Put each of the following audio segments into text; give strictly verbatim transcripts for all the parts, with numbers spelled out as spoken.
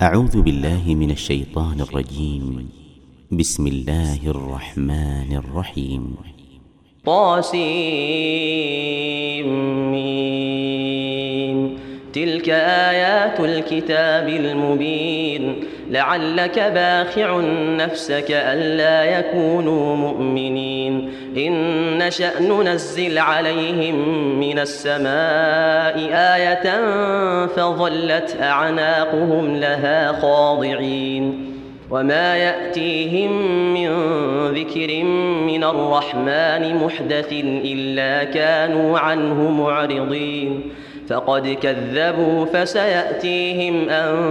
أعوذ بالله من الشيطان الرجيم. بسم الله الرحمن الرحيم. طاسيم تلك آيات الكتاب المبين لعلك باخع نفسك ألا يكونوا مؤمنين إن نشأ ننزل عليهم من السماء آية فظلت أعناقهم لها خاضعين وما يأتيهم من ذكر من الرحمن محدث إلا كانوا عنه معرضين فقد كذبوا فسيأتيهم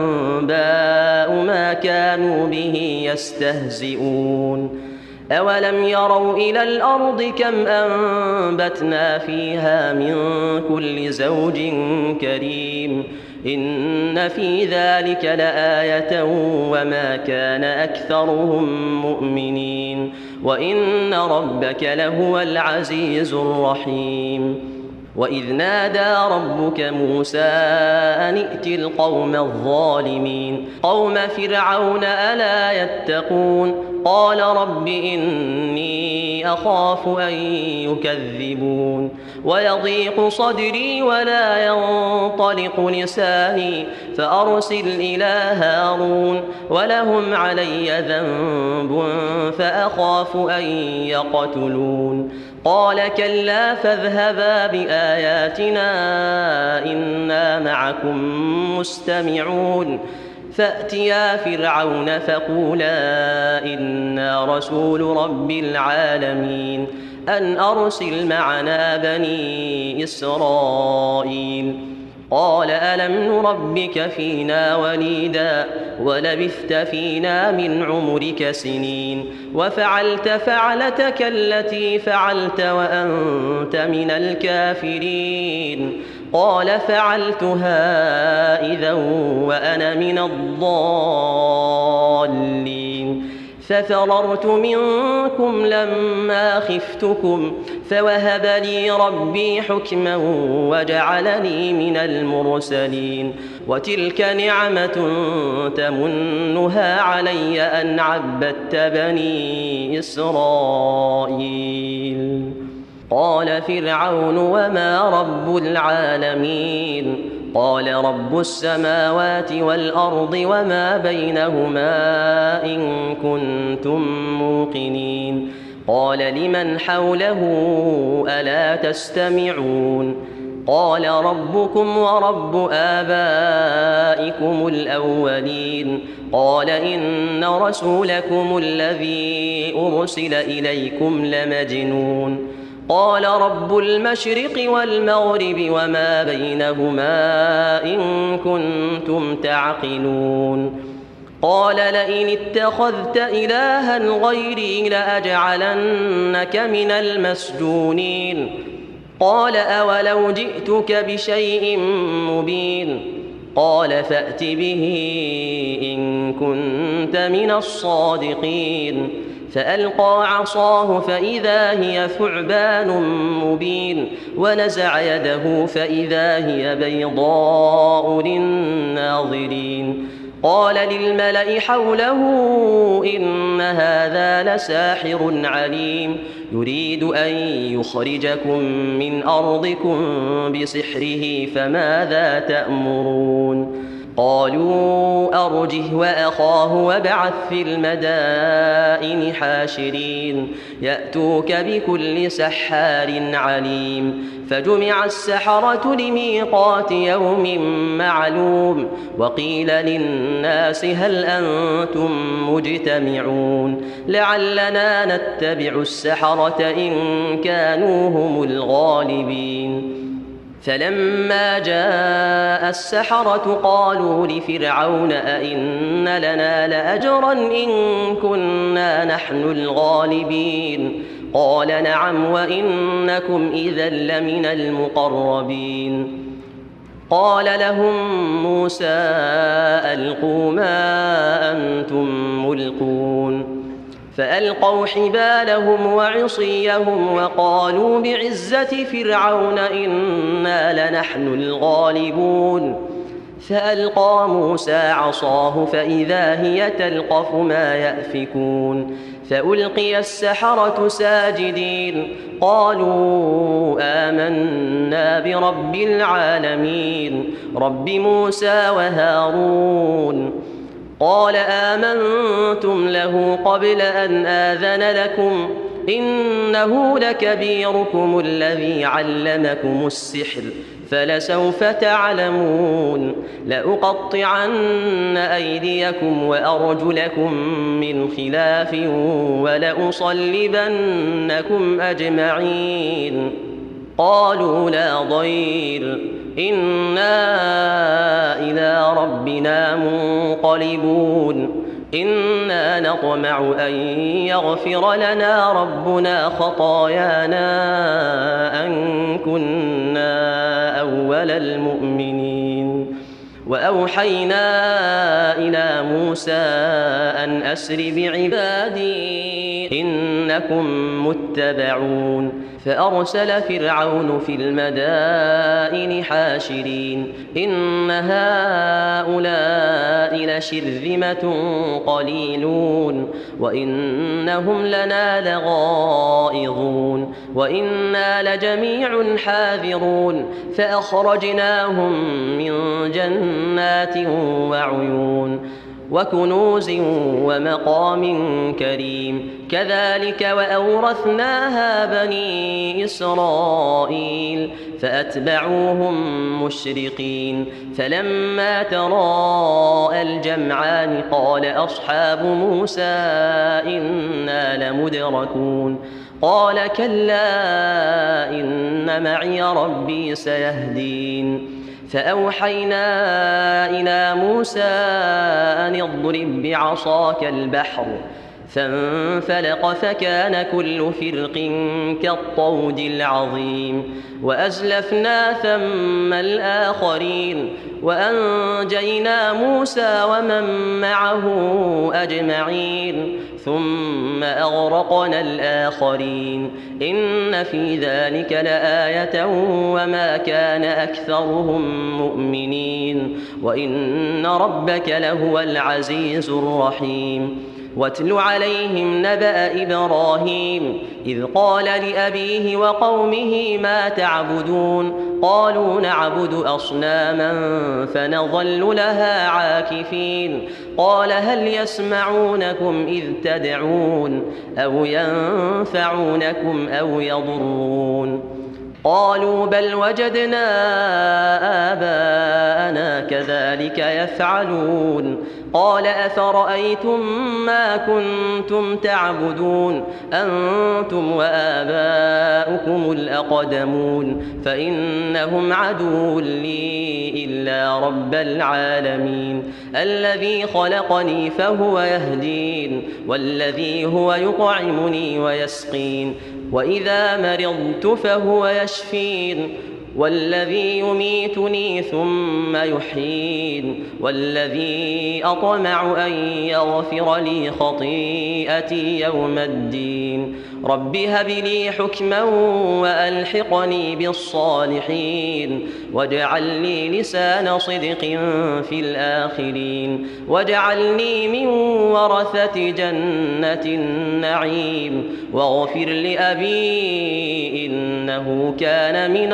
أنباء ما كانوا به يستهزئون أولم يروا إلى الأرض كم أنبتنا فيها من كل زوج كريم إن في ذلك لآية وما كان أكثرهم مؤمنين وإن ربك لهو العزيز الرحيم وإذ نادى ربك موسى أن ائت القوم الظالمين قوم فرعون ألا يتقون قال رب إني أخاف أن يكذبون ويضيق صدري ولا ينطلق لساني فأرسل إلى هارون ولهم علي ذنب فأخاف أن يقتلون قال كلا فاذهبا بآياتنا إنا معكم مستمعون فأتيا فرعون فقولا إنا رسول رب العالمين أن أرسل معنا بني إسرائيل قال ألم نربك فينا وليدا ولبثت فينا من عمرك سنين وفعلت فعلتك التي فعلت وأنت من الكافرين قال فعلتها إذا وأنا من الضالين ففررت منكم لما خفتكم فوهب لي ربي حكما وجعلني من المرسلين وتلك نعمة تمنها علي أن عبدت بني إسرائيل قال فرعون وما رب العالمين قال رب السماوات والأرض وما بينهما إن كنتم موقنين قال لمن حوله ألا تستمعون قال ربكم ورب آبائكم الأولين قال إن رسولكم الذي أرسل إليكم لمجنون قال رب المشرق والمغرب وما بينهما إن كنتم تعقلون قال لئن اتخذت إلها غيري لأجعلنك من المسجونين قال أولو جئتك بشيء مبين قال فأت به إن كنت من الصادقين فألقى عصاه فإذا هي ثعبان مبين ونزع يده فإذا هي بيضاء للناظرين قال للملأ حوله إن هذا لساحر عليم يريد أن يخرجكم من أرضكم بسحره فماذا تأمرون قالوا أرجه وأخاه وابعث في المدائن حاشرين يأتوك بكل سحار عليم فجمع السحرة لميقات يوم معلوم وقيل للناس هل أنتم مجتمعون لعلنا نتبع السحرة إن كانوا هم الغالبين فلما جاء السحرة قالوا لفرعون أئن لنا لأجرا إن كنا نحن الغالبين قال نعم وإنكم إذا لمن المقربين قال لهم موسى ألقوا ما أنتم ملقون فألقوا حبالهم وعصيهم وقالوا بعزة فرعون إنا لنحن الغالبون فألقى موسى عصاه فإذا هي تلقف ما يأفكون فألقي السحرة ساجدين قالوا آمنا برب العالمين رب موسى وهارون قال آمنتم له قبل أن آذن لكم إنه لكبيركم الذي علمكم السحر فلسوف تعلمون لأقطعن أيديكم وأرجلكم من خلاف ولأصلبنكم أجمعين قالوا لا ضير إنا إلى ربنا منقلبون إنا نطمع أن يغفر لنا ربنا خطايانا أن كنا أول المؤمنين وأوحينا إلى موسى أن أسر بعبادي إنكم متبعون فأرسل فرعون في المدائن حاشرين إن هؤلاء لشرذمة قليلون وإنهم لنا لغائظون وإنا لجميع حاذرون فأخرجناهم من جنات وعيون وكنوز ومقام كريم كذلك وأورثناها بني إسرائيل فأتبعوهم مشرقين فلما تراءى الجمعان قال أصحاب موسى إنا لمدركون قال كلا إن معي ربي سيهدين فأوحينا إلى موسى أن اضرب بعصاك البحر فانفلق فكان كل فرق كالطود العظيم وأزلفنا ثم الآخرين وأنجينا موسى ومن معه أجمعين ثم أغرقنا الآخرين إن في ذلك لآية وما كان أكثرهم مؤمنين وإن ربك لهو العزيز الرحيم واتل عليهم نبأ إبراهيم إذ قال لأبيه وقومه ما تعبدون قالوا نعبد أصناما فنظل لها عاكفين قال هل يسمعونكم إذ تدعون أو ينفعونكم أو يضرون قالوا بل وجدنا آباءنا كذلك يفعلون قال أفرأيتم ما كنتم تعبدون أنتم وآباؤكم الأقدمون فإنهم عدو لي إلا رب العالمين الذي خلقني فهو يهدين والذي هو يطعمني ويسقين وإذا مرضت فهو يشفين والذي يميتني ثم يحيين والذي أطمع أن يغفر لي خطيئتي يوم الدين رب هب لي حكما وألحقني بالصالحين واجعل لي لسان صدق في الآخرين واجعلني من ورثة جنة النعيم واغفر لأبي إنه كان من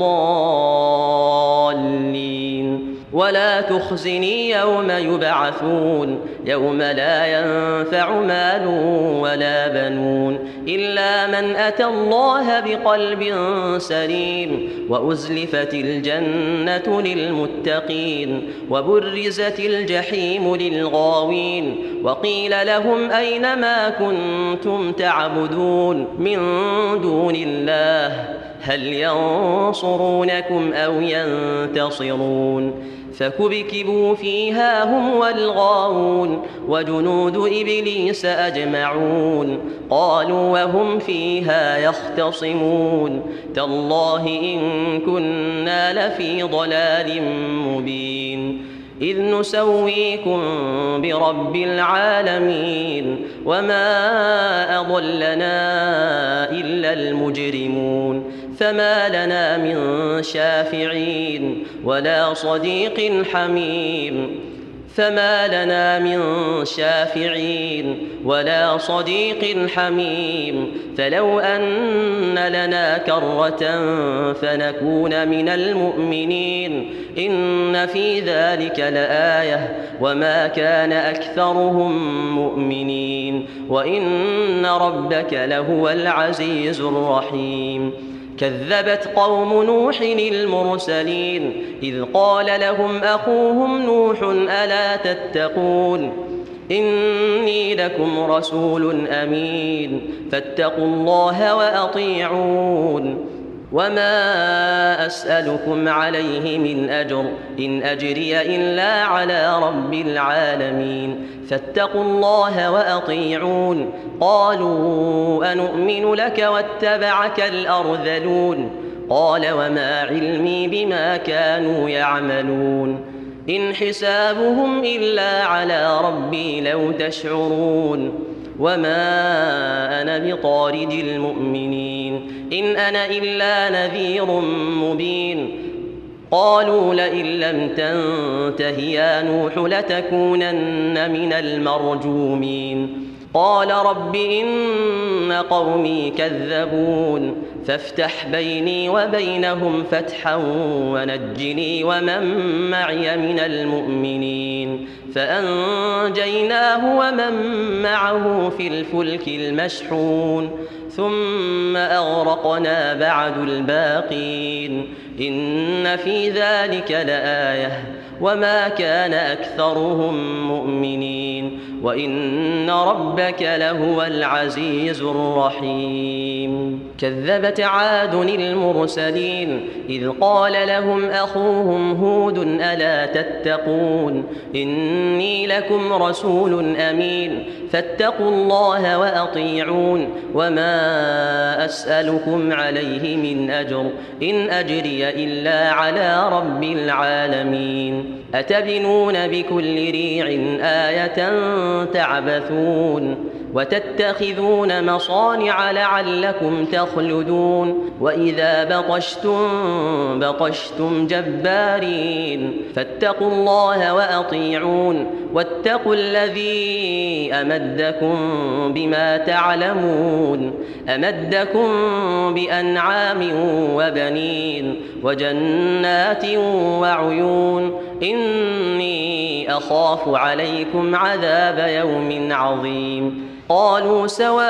الضالين ولا تخزني يوم يبعثون يوم لا ينفع مال ولا بنون إلا من أتى الله بقلب سليم وأزلفت الجنة للمتقين وبرزت الجحيم للغاوين وقيل لهم أين ما كنتم تعبدون من دون الله هل ينصرونكم أو ينتصرون فكبكبوا فيها هم والغاوون وجنود إبليس أجمعون قالوا وهم فيها يختصمون تالله إن كنا لفي ضلال مبين إذ نسويكم برب العالمين وما أضلنا إلا المجرمون فما لنا من شافعين ولا صديق حميم فما لنا من شافعين ولا صديق حميم فلو أن لنا كرة فنكون من المؤمنين إن في ذلك لآية وما كان أكثرهم مؤمنين وإن ربك لهو العزيز الرحيم كذبت قوم نوح المرسلين إذ قال لهم أخوهم نوح ألا تتقون إني لكم رسول أمين فاتقوا الله وأطيعون وما أسألكم عليه من أجر إن أجري إلا على رب العالمين فاتقوا الله وأطيعون قالوا أنؤمن لك واتبعك الأرذلون قال وما علمي بما كانوا يعملون إن حسابهم إلا على ربي لو تشعرون وما أنا بطارد المؤمنين إن أنا إلا نذير مبين قالوا لئن لم تنته يا نوح لتكونن من المرجومين قال رب إن قومي كذبون فافتح بيني وبينهم فتحا ونجني ومن معي من المؤمنين فأنجيناه ومن معه في الفلك المشحون ثم أغرقنا بعد الباقين إن في ذلك لآية وما كان أكثرهم مؤمنين وإن ربك لهو العزيز الرحيم كذبت عاد المرسلين إذ قال لهم أخوهم هود ألا تتقون إني لكم رسول أمين فاتقوا الله وأطيعون وما أسألكم عليه من أجر إن أجري إلا على رب العالمين أتبنون بكل ريع آية تعبثون وتتخذون مصانع لعلكم تخلدون وإذا بطشتم بطشتم جبارين فاتقوا الله وأطيعون واتقوا الذي أمدكم بما تعلمون أمدكم بأنعام وبنين وجنات وعيون إني أخاف عليكم عذاب يوم عظيم قالوا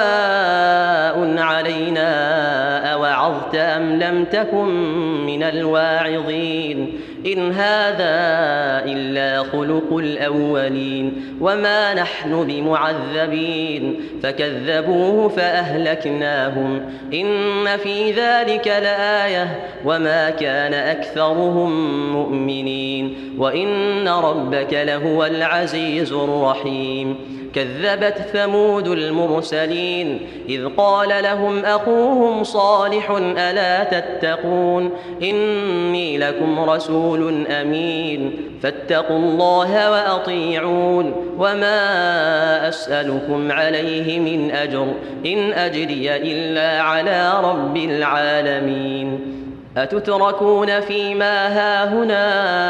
سواء علينا أوعظت أم لم تكن من الواعظين إن هذا إلا خلق الأولين وما نحن بمعذبين فكذبوه فأهلكناهم إن في ذلك لآية وما كان أكثرهم مؤمنين وإن ربك لهو العزيز الرحيم كذبت ثمود المرسلين إذ قال لهم أخوهم صالح ألا تتقون إني لكم رسول أمين فاتقوا الله وأطيعون وما أسألكم عليه من أجر إن أجري إلا على رب العالمين أتتركون فيما هاهنا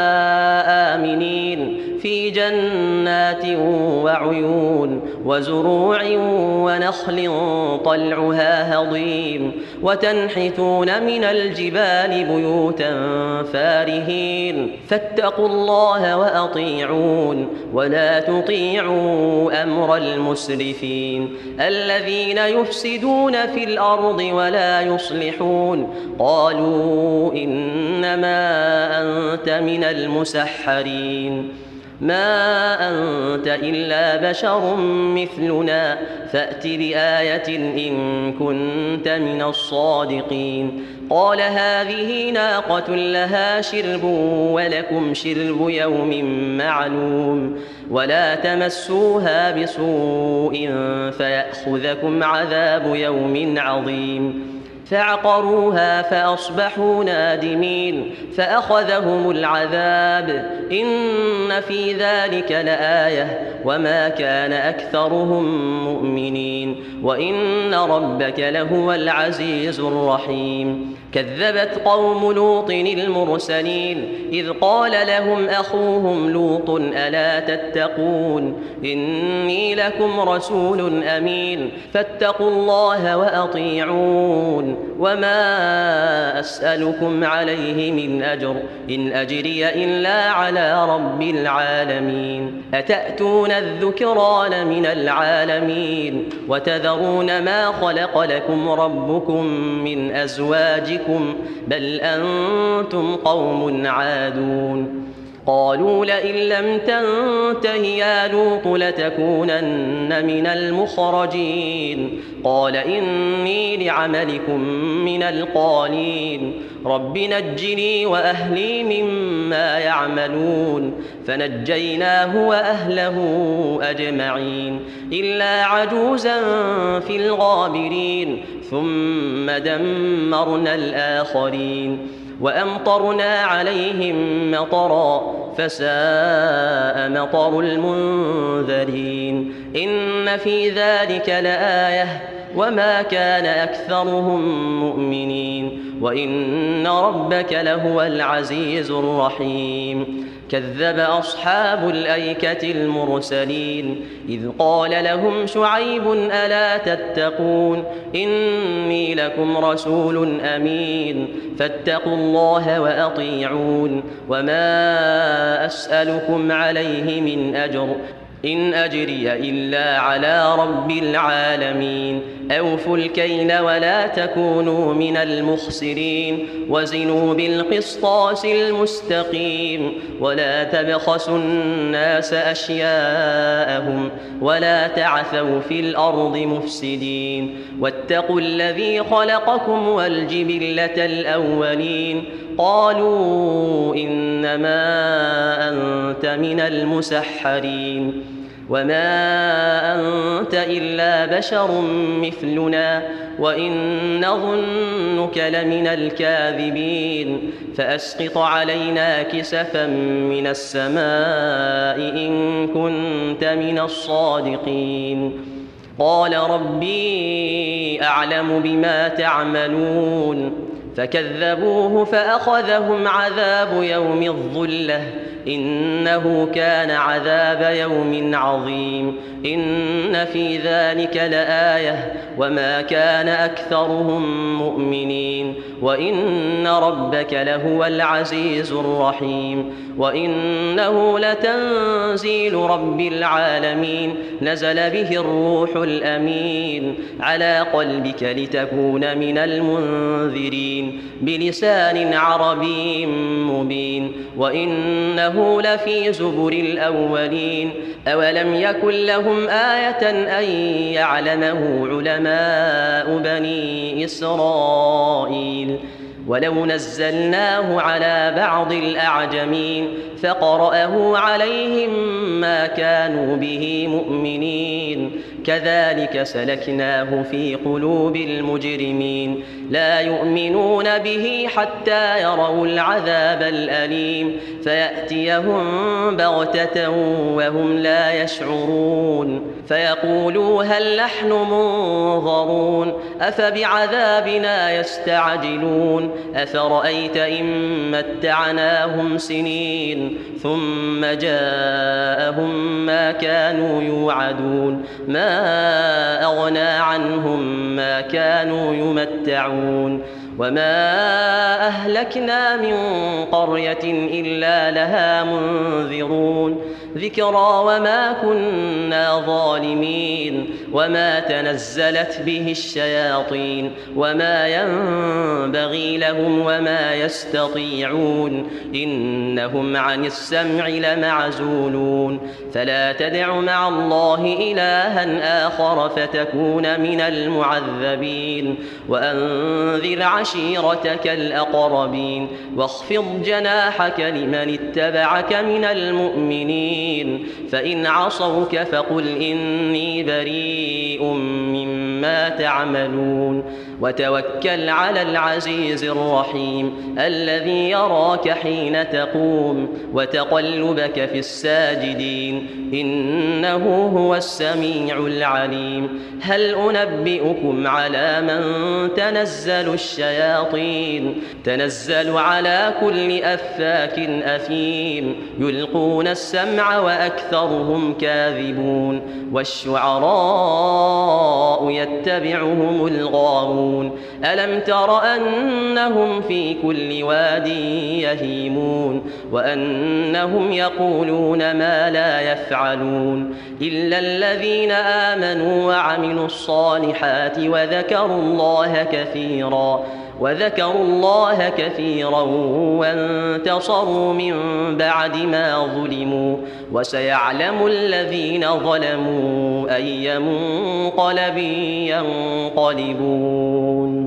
آمنين في جنات وعيون وزروع ونخل طلعها هضيم وتنحتون من الجبال بيوتا فارهين فاتقوا الله وأطيعون ولا تطيعوا أمر المسرفين الذين يفسدون في الأرض ولا يصلحون قالوا إنما أنت من المسحرين ما أنت إلا بشر مثلنا فأت بآية إن كنت من الصادقين قال هذه ناقة لها شرب ولكم شرب يوم معلوم ولا تمسوها بسوء فيأخذكم عذاب يوم عظيم فعقروها فأصبحوا نادمين فأخذهم العذاب إن في ذلك لآية وما كان أكثرهم مؤمنين وإن ربك لهو العزيز الرحيم كذبت قوم لوط المرسلين إذ قال لهم أخوهم لوط ألا تتقون إني لكم رسول أمين فاتقوا الله وأطيعون وما أسألكم عليه من أجر إن أجري إلا على رب العالمين أتأتون الذكران من العالمين وتذرون ما خلق لكم ربكم من أزواجكم بل أنتم قوم عادون قالوا لئن لم تنته يا لوط لتكونن من المخرجين قال إني لعملكم من القالين رب نجني وأهلي مما يعملون فنجيناه وأهله أجمعين إلا عجوزا في الغابرين ثم دمرنا الآخرين وأمطرنا عليهم مطرا فساء مطر المنذرين إن في ذلك لآية وما كان أكثرهم مؤمنين وإن ربك لهو العزيز الرحيم كذب أصحاب الأيكة المرسلين إذ قال لهم شعيب ألا تتقون إني لكم رسول أمين فاتقوا الله وأطيعون وما أسألكم عليه من أجر إن أجري إلا على رب العالمين أوفوا الكيل ولا تكونوا من المخسرين وزنوا بالقسطاس المستقيم ولا تبخسوا الناس أشياءهم ولا تعثوا في الأرض مفسدين واتقوا الذي خلقكم والجبلة الأولين قالوا إنما أنت من المسحرين وما أنت إلا بشر مثلنا وإن نظنك لمن الكاذبين فأسقط علينا كسفا من السماء إن كنت من الصادقين قال ربي أعلم بما تعملون فكذبوه فأخذهم عذاب يوم الظلة إنه كان عذاب يوم عظيم إن في ذلك لآية وما كان أكثرهم مؤمنين وإن ربك لهو العزيز الرحيم وإنه لتنزيل رب العالمين نزل به الروح الأمين على قلبك لتكون من المنذرين بلسان عربي مبين وإنه لفي زبر الأولين أولم يكن لهم آية أن يعلمه علماء بني إسرائيل ولو نزلناه على بعض الأعجمين فقرأه عليهم ما كانوا به مؤمنين كذلك سلكناه في قلوب المجرمين لا يؤمنون به حتى يروا العذاب الأليم فيأتيهم بغتة وهم لا يشعرون فيقولوا هل نحن منظرون أفبعذابنا يستعجلون أفرأيت إن متعناهم سنين ثم جاءهم ما كانوا يوعدون ما أغنى عنهم ما كانوا يمتعون وما أهلكنا من قرية إلا لها منذرون ذكرى وما كنا ظالمين وما تنزلت به الشياطين وما ينبغي لهم وما يستطيعون إنهم عن السمع لمعزولون فلا تدع مع الله إلها آخر فتكون من المعذبين وأنذر عشيرتك الأقربين واخفض جناحك لمن اتبعك من المؤمنين فإن عصوك فقل إني بريء مما تعملون وتوكل على العزيز الرحيم الذي يراك حين تقوم وتقلبك في الساجدين إنه هو السميع العليم هل أنبئكم على من تنزل الشياطين تنزل على كل أفاك أثيم يلقون السمع وأكثرهم كاذبون والشعراء يتبعهم الغاوون ألم تر أنهم في كل واد يهيمون وأنهم يقولون ما لا يفعلون إلا الذين آمنوا وعملوا الصالحات وذكروا الله كثيرا وذكروا الله كثيرا وانتصروا من بعد ما ظلموا وسيعلم الذين ظلموا أي منقلب ينقلبون